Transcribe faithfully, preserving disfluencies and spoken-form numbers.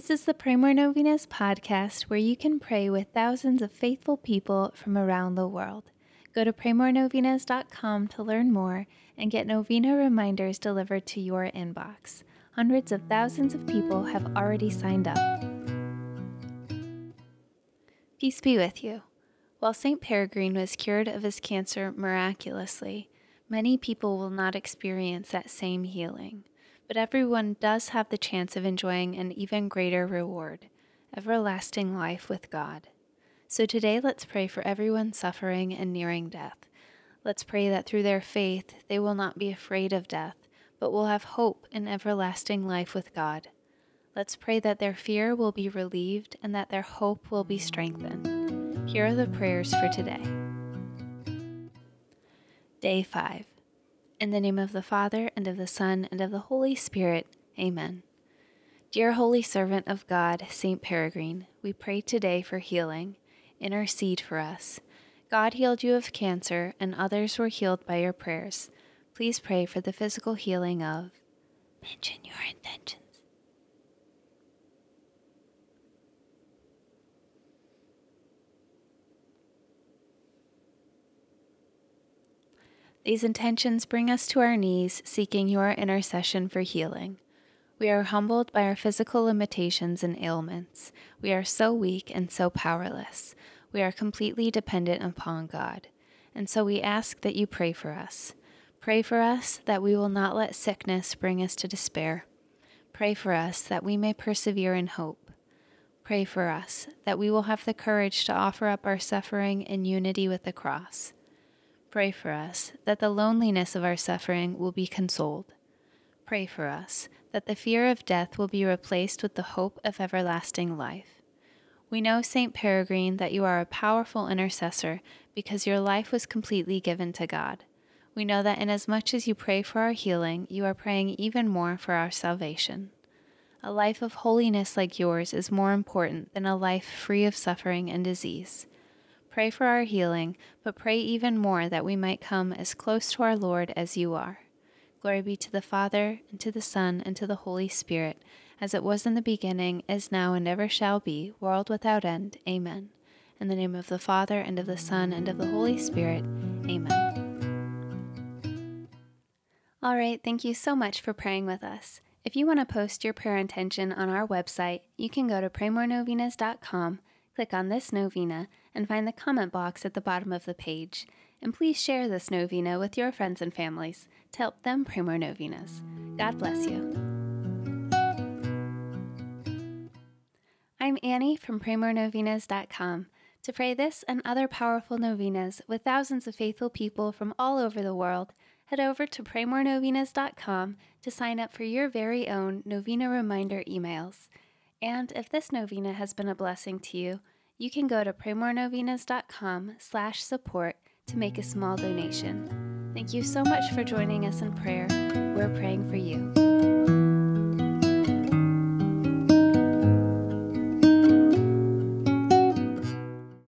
This is the Pray More Novenas podcast, where you can pray with thousands of faithful people from around the world. Go to pray more novenas dot com to learn more and get novena reminders delivered to your inbox. Hundreds of thousands of people have already signed up. Peace be with you. While Saint Peregrine was cured of his cancer miraculously, many people will not experience that same healing. But everyone does have the chance of enjoying an even greater reward, everlasting life with God. So today let's pray for everyone suffering and nearing death. Let's pray that through their faith they will not be afraid of death, but will have hope in everlasting life with God. Let's pray that their fear will be relieved and that their hope will be strengthened. Here are the prayers for today. Day five. In the name of the Father, and of the Son, and of the Holy Spirit. Amen. Dear Holy Servant of God, Saint Peregrine, we pray today for healing. Intercede for us. God healed you of cancer, and others were healed by your prayers. Please pray for the physical healing of... Mention your intentions. These intentions bring us to our knees, seeking your intercession for healing. We are humbled by our physical limitations and ailments. We are so weak and so powerless. We are completely dependent upon God. And so we ask that you pray for us. Pray for us that we will not let sickness bring us to despair. Pray for us that we may persevere in hope. Pray for us that we will have the courage to offer up our suffering in unity with the cross. Pray for us that the loneliness of our suffering will be consoled. Pray for us that the fear of death will be replaced with the hope of everlasting life. We know, Saint Peregrine, that you are a powerful intercessor because your life was completely given to God. We know that inasmuch as you pray for our healing, you are praying even more for our salvation. A life of holiness like yours is more important than a life free of suffering and disease. Pray for our healing, but pray even more that we might come as close to our Lord as you are. Glory be to the Father, and to the Son, and to the Holy Spirit, as it was in the beginning, is now, and ever shall be, world without end. Amen. In the name of the Father, and of the Son, and of the Holy Spirit. Amen. All right, thank you so much for praying with us. If you want to post your prayer intention on our website, you can go to pray more novenas dot com, click on this novena, and find the comment box at the bottom of the page. And please share this novena with your friends and families to help them pray more novenas. God bless you. I'm Annie from pray more novenas dot com. To pray this and other powerful novenas with thousands of faithful people from all over the world, head over to pray more novenas dot com to sign up for your very own novena reminder emails. And if this novena has been a blessing to you, you can go to pray more novenas dot com slash support to make a small donation. Thank you so much for joining us in prayer. We're praying for you.